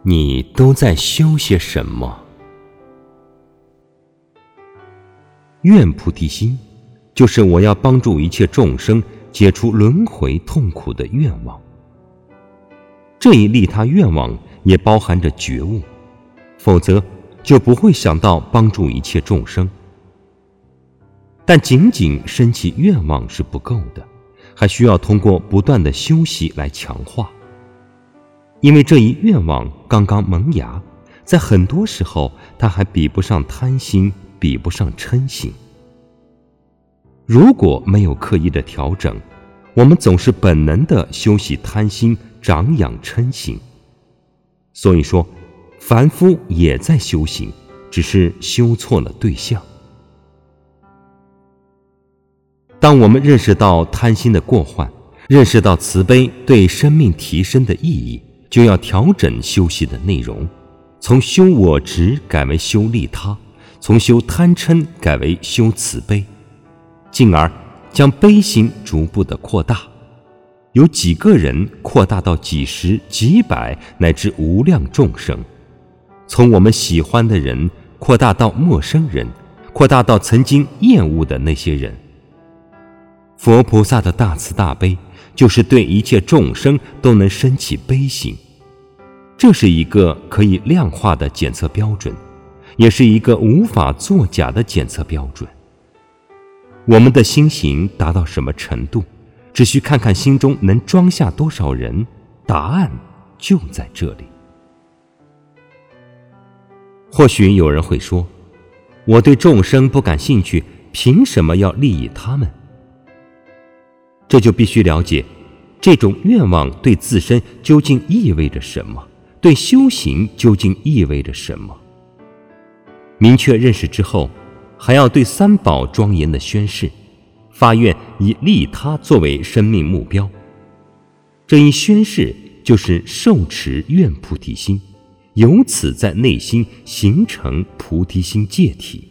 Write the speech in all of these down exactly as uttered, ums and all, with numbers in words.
你都在修些什么？愿菩提心，就是我要帮助一切众生解除轮回痛苦的愿望。这一利他愿望也包含着觉悟，否则就不会想到帮助一切众生。但仅仅升起愿望是不够的，还需要通过不断的修习来强化。因为这一愿望刚刚萌芽，在很多时候它还比不上贪心，比不上嗔心。如果没有刻意的调整，我们总是本能的修习贪心，长养嗔心。所以说，凡夫也在修行，只是修错了对象。当我们认识到贪心的过患，认识到慈悲对生命提升的意义，就要调整修习的内容，从修我执改为修利他，从修贪嗔改为修慈悲，进而将悲心逐步的扩大，由几个人扩大到几十、几百乃至无量众生，从我们喜欢的人扩大到陌生人，扩大到曾经厌恶的那些人。佛菩萨的大慈大悲，就是对一切众生都能升起悲心，这是一个可以量化的检测标准，也是一个无法作假的检测标准。我们的心行达到什么程度，只需看看心中能装下多少人，答案就在这里。或许有人会说，我对众生不感兴趣，凭什么要利益他们？这就必须了解，这种愿望对自身究竟意味着什么，对修行究竟意味着什么。明确认识之后，还要对三宝庄严的宣誓，发愿以利他作为生命目标。这一宣誓就是受持愿菩提心，由此在内心形成菩提心戒体。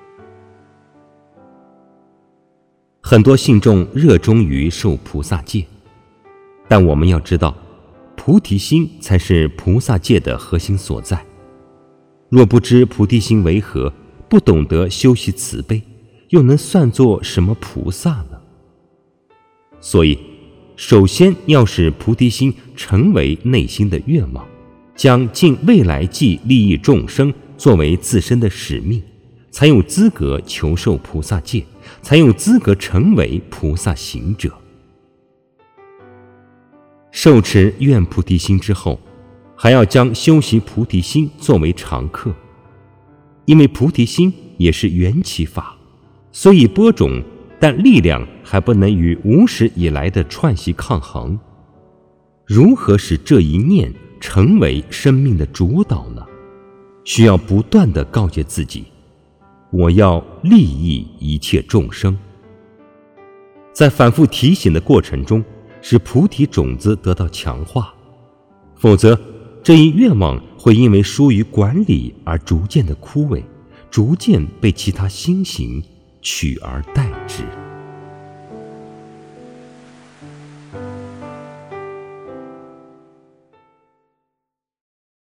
很多信众热衷于受菩萨戒，但我们要知道，菩提心才是菩萨戒的核心所在。若不知菩提心为何，不懂得修习慈悲，又能算作什么菩萨呢？所以，首先要使菩提心成为内心的愿望，将尽未来际利益众生作为自身的使命，才有资格求受菩萨戒，才有资格成为菩萨行者。受持愿菩提心之后，还要将修习菩提心作为常客，因为菩提心也是缘起法，虽已播种，但力量还不能与无始以来的串习抗衡。如何使这一念成为生命的主导呢？需要不断地告诫自己，我要利益一切众生。在反复提醒的过程中，使菩提种子得到强化，否则这一愿望会因为疏于管理而逐渐的枯萎，逐渐被其他心行取而代之。